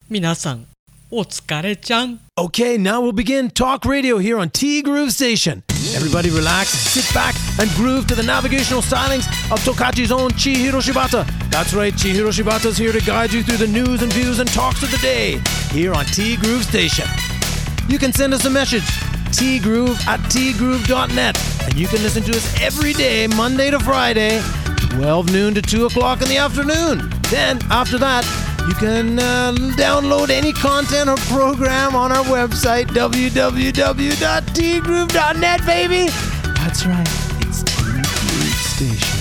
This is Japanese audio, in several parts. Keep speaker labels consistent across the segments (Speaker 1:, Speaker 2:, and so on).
Speaker 1: 皆さんお疲れちゃん。
Speaker 2: Okay, now we'll begin talk radio here on T Groove Station. Everybody relax, sit back, and groove to the navigational stylings of Tokachi's own Chihiro Shibata. That's right, Chihiro Shibata's here to guide you through the news and views and talks of the day here on T Groove Station. You can send us a message, tgroove@tgroove.net, and you can listen to us every day, Monday to Friday, 12 noon to 2 o'clock in the afternoon. Then, after that, you can download any content or program on our website, www.tgroove.net, baby. That's right, it's T Groove Station.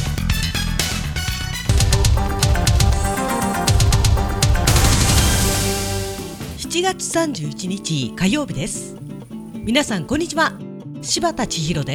Speaker 1: 7月31日火曜日です。皆さんこんにちは、柴田千尋です。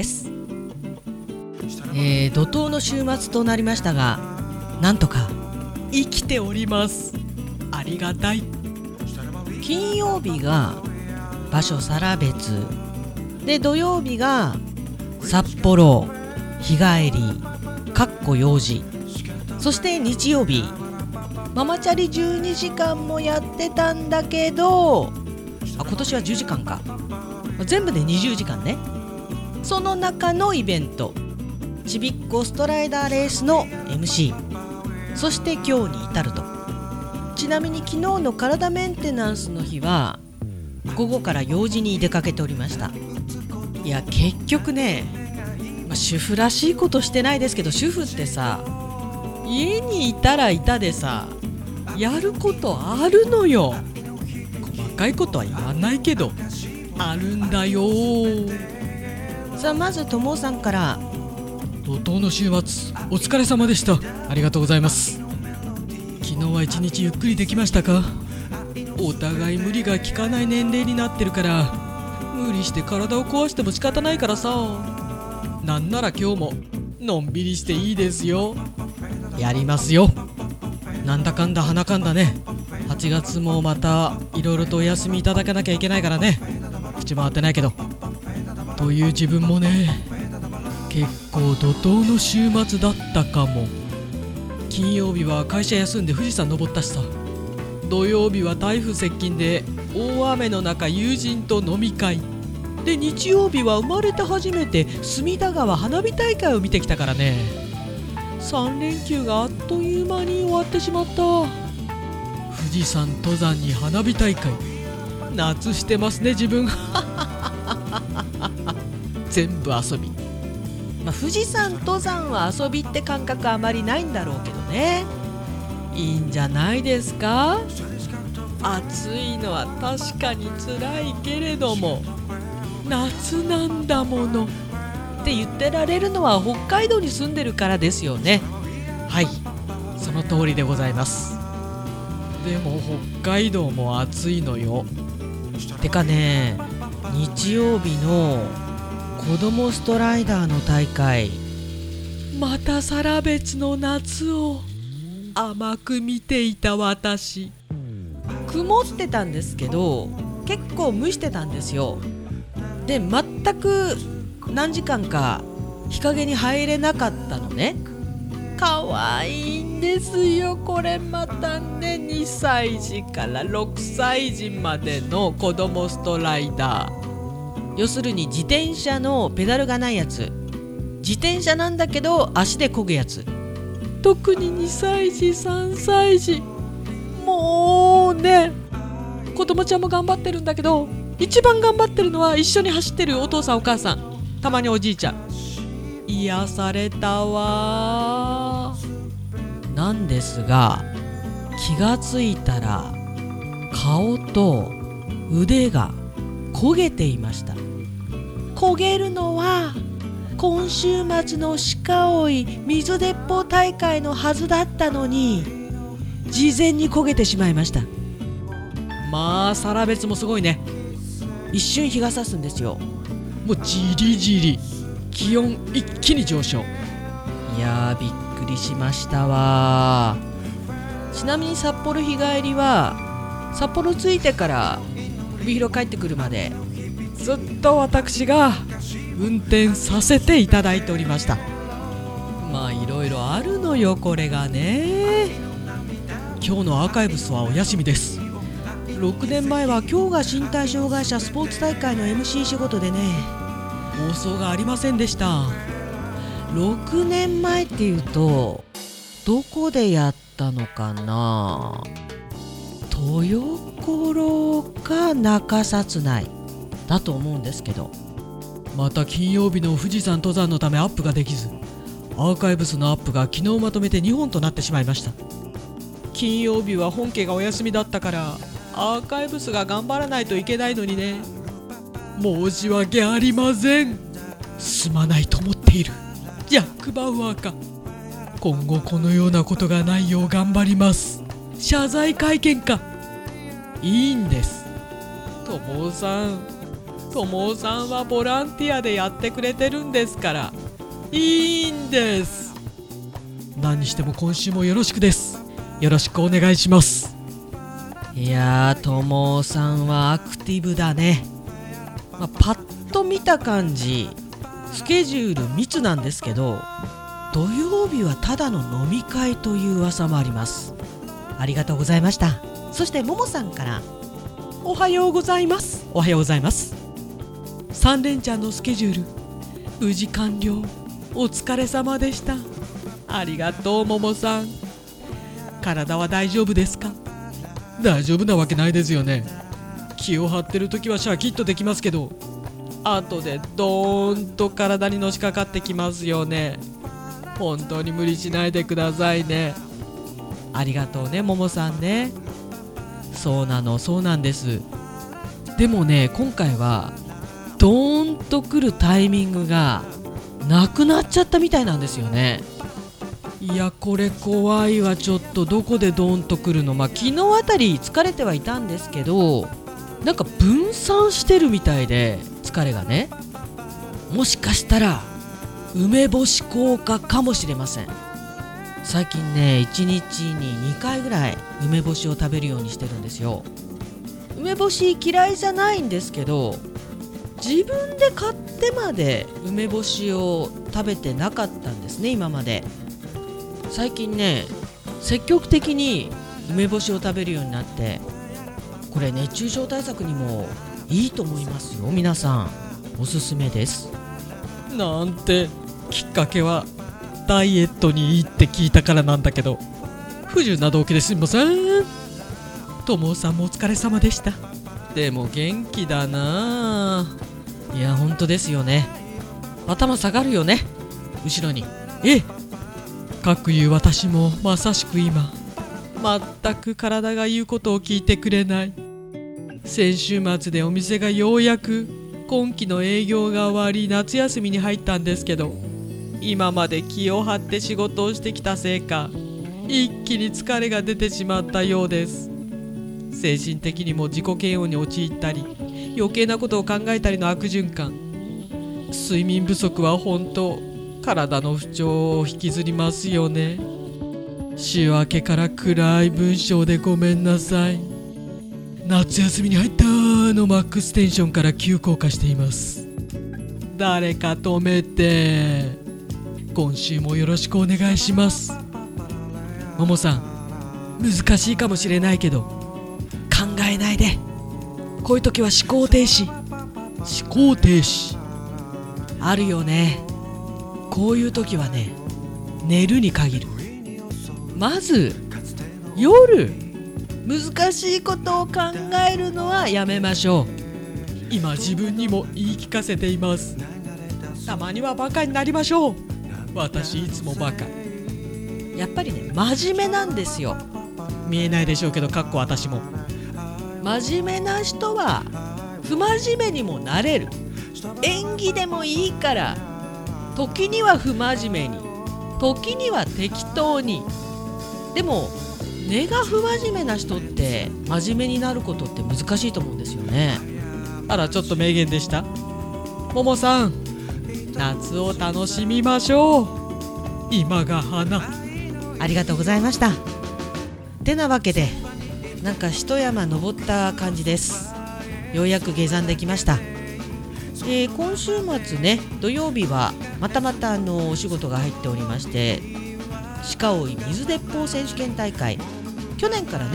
Speaker 1: 怒涛の週末となりましたが、なんとか生きております。ありがたい。金曜日が場所更別で、土曜日が札幌日帰り用事、そして日曜日ママチャリ12時間もやってたんだけど、今年は10時間か、全部で20時間ね。その中のイベント、ちびっこストライダーレースの MC、 そして今日に至ると。ちなみに昨日の体メンテナンスの日は午後から用事に出かけておりました。いや結局ね、主婦らしいことしてないですけど、主婦ってさ、家にいたらいたでさ、やることあるのよ。細かいことは言わないけどあるんだよ。さあまずともさんから。
Speaker 3: 怒涛の週末お疲れ様でした。ありがとうございます。昨日は一日ゆっくりできましたか？お互い無理が効かない年齢になってるから、無理して体を壊しても仕方ないからさ。なんなら今日ものんびりしていいですよ。やりますよ。なんだかんだ鼻かんだね。8月もまたいろいろとお休みいただかなきゃいけないからね。口回ってないけど。という自分もね、結構怒涛の週末だったかも。金曜日は会社休んで富士山登ったしさ。土曜日は台風接近で大雨の中友人と飲み会で、日曜日は生まれて初めて隅田川花火大会を見てきたからね。3連休があっという間に終わってしまった。富士山登山に花火大会、夏してますね自分全部遊び。
Speaker 1: 富士山登山は遊びって感覚あまりないんだろうけどね。いいんじゃないですか。暑いのは確かに辛いけれども、夏なんだものって言ってられるのは北海道に住んでるからですよね。はい、その通りでございます。
Speaker 3: でも北海道も暑いのよ。
Speaker 1: てかね、日曜日の子供ストライダーの大会、
Speaker 3: また更別の夏を甘く見ていた私。
Speaker 1: 曇ってたんですけど結構蒸してたんですよ。で全く何時間か日陰に入れなかったのね。かわいいんですよこれまたね。2歳児から6歳児までの子供ストライダー、要するに自転車のペダルがないやつ。自転車なんだけど足で漕ぐやつ。特に2歳児3歳児、もうね、子供ちゃんも頑張ってるんだけど、一番頑張ってるのは一緒に走ってるお父さんお母さん、たまにおじいちゃん。癒されたわ。なんですが気がついたら顔と腕が焦げていました。焦げるのは今週末の鹿追い水鉄砲大会のはずだったのに、事前に焦げてしまいました。まあ更別もすごいね。一瞬日が差すんですよ。
Speaker 3: もうじりじり気温一気に上昇。
Speaker 1: いやーびっくりしましたわ。ちなみに札幌日帰りは札幌着いてから帯広帰ってくるまでずっと私が運転させていただいておりました。まあいろいろあるのよこれがね。
Speaker 3: 今日のアーカイブスはお休みです。
Speaker 1: 6年前は今日が身体障害者スポーツ大会の MC 仕事でね、
Speaker 3: 放送がありませんでした。
Speaker 1: 6年前っていうとどこでやったのかな。豊頃か中札内だと思うんですけど、
Speaker 3: また金曜日の富士山登山のためアップができず、アーカイブスのアップが昨日まとめて2本となってしまいました。金曜日は本家がお休みだったからアーカイブスが頑張らないといけないのにね。申し訳ありません。すまないと思っている。ジャック・バウアーか。今後このようなことがないよう頑張ります。謝罪会見か。いいんです。ともさんはボランティアでやってくれてるんですから、いいんです。何にしても今週もよろしくです。よろしくお願いします。
Speaker 1: いやー、ともさんはアクティブだね。パッと見た感じスケジュール密なんですけど、土曜日はただの飲み会という噂もあります。ありがとうございました。そしてももさんからおはようございます。
Speaker 3: おはようございます。3連チャンのスケジュール無事完了。お疲れ様でした。ありがとうももさん。体は大丈夫ですか？大丈夫なわけないですよね。気を張ってる時はシャキッとできますけど、後でドーンと体にのしかかってきますよね。本当に無理しないでくださいね。
Speaker 1: ありがとうねももさんね。そうなんです。でもね、今回はドーンと来るタイミングがなくなっちゃったみたいなんですよね。
Speaker 3: いや、これ怖いわ。ちょっとどこでドーンと来るの。
Speaker 1: 昨日あたり疲れてはいたんですけど、なんか分散してるみたいで、疲れがね。もしかしたら梅干し効果かもしれません。最近ね、1日に2回ぐらい梅干しを食べるようにしてるんですよ。梅干し嫌いじゃないんですけど、自分で買ってまで梅干しを食べてなかったんですね、今まで。最近ね、積極的に梅干しを食べるようになって、これ熱中症対策にもいいと思いますよ。皆さんおすすめです。
Speaker 3: なんて、きっかけはダイエットにいいって聞いたからなんだけど、不純な動機ですみません。ともさんもお疲れ様でした。でも元気だな。
Speaker 1: いや本当ですよね。頭下がるよね、後ろに。
Speaker 3: かくいう私もまさしく今、全く体が言うことを聞いてくれない。先週末でお店がようやく今期の営業が終わり、夏休みに入ったんですけど、今まで気を張って仕事をしてきたせいか、一気に疲れが出てしまったようです。精神的にも自己嫌悪に陥ったり、余計なことを考えたりの悪循環。睡眠不足は本当、体の不調を引きずりますよね。週明けから暗い文章でごめんなさい。夏休みに入ったのマックステンションから急降下しています。誰か止めて。今週もよろしくお願いします。ももさん、難しいかもしれないけど考えないで。こういう時は思考停止。思考停止
Speaker 1: あるよね。こういう時はね、寝るに限る。まず夜難しいことを考えるのはやめましょう。
Speaker 3: 今自分にも言い聞かせています。たまにはバカになりましょう。私いつもバカ。
Speaker 1: やっぱりね、真面目なんですよ。
Speaker 3: 見えないでしょうけど、かっこ私も。
Speaker 1: 真面目な人は不真面目にもなれる。演技でもいいから、時には不真面目に、時には適当に。でも根が不真面目な人って真面目になることって難しいと思うんですよね。
Speaker 3: あら、ちょっと名言でした。ももさん、夏を楽しみましょう。今が花。
Speaker 1: ありがとうございました。てなわけで、なんか一山登った感じです。ようやく下山できました。今週末ね、土曜日はまたお仕事が入っておりまして、鹿追い水鉄砲選手権大会、去年からね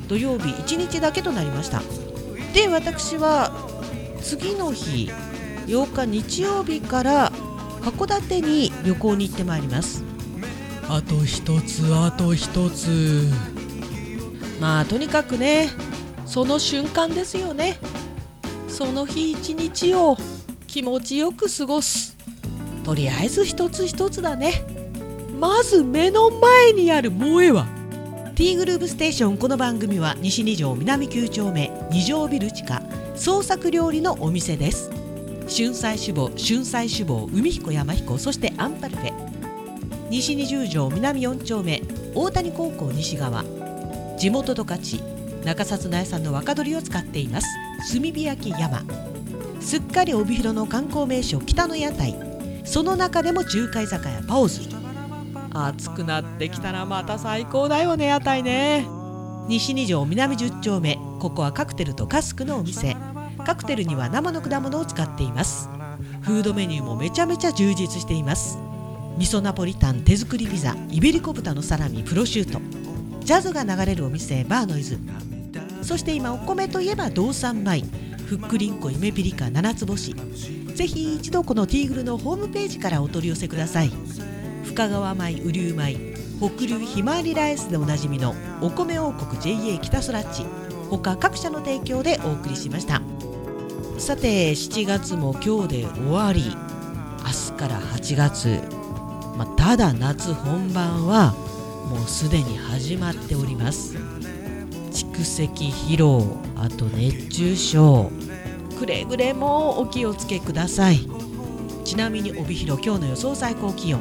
Speaker 1: 土曜日1日だけとなりました。で、私は次の日8日日曜日から函館に旅行に行ってまいります。
Speaker 3: あと一つあと一つ。
Speaker 1: まあとにかくね、その瞬間ですよね。その日一日を気持ちよく過ごす。とりあえず一つ一つだね。まず目の前にあるもうええわ。T グループステーション。この番組は西2条南9丁目2条ビル地下創作料理のお店です。春菜志望海彦山彦、そしてアンパルフェ。西20条南4丁目大谷高校西側。地元十勝中札内産の若鶏を使っています。炭火焼き山。すっかり帯広の観光名所北の屋台、その中でも中華居酒屋パオズ。暑くなってきたらまた最高だよね、屋台ね。西2条南10丁目、ここはカクテルとカスクのお店。カクテルには生の果物を使っています。フードメニューもめちゃめちゃ充実しています。味噌ナポリタン、手作りピザ、イベリコ豚のサラミ、プロシュート。ジャズが流れるお店バーノイズ。そして今お米といえば道産米、ふっくりんこゆめぴりか七つ星。ぜひ一度このティーグルのホームページからお取り寄せください。深川米、雨竜米、北流ひまわりライスでおなじみのお米王国 JA 北そらっち、他各社の提供でお送りしました。さて7月も今日で終わり、明日から8月、ただ夏本番はもうすでに始まっております。蓄積疲労、あと熱中症、くれぐれもお気をつけください。ちなみに帯広今日の予想最高気温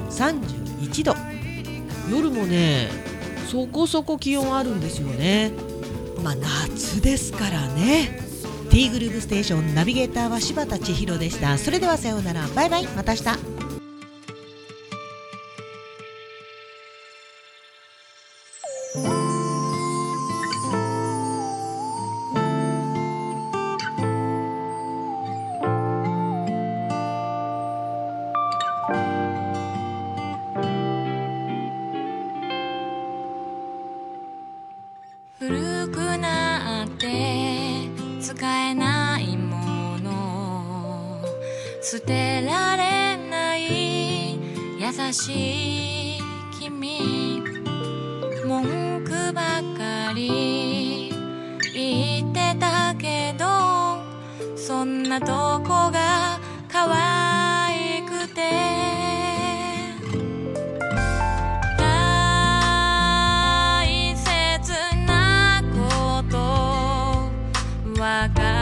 Speaker 1: 31度。夜もねそこそこ気温あるんですよね。夏ですからね。 T グループステーション、ナビゲーターは柴田千尋でした。それではさようなら、バイバイ、また明日。
Speaker 4: 古くなって使えないもの、捨てられない優しい君、文句ばかり言ってたけど、そんなとこが可愛くて、大切なことわかる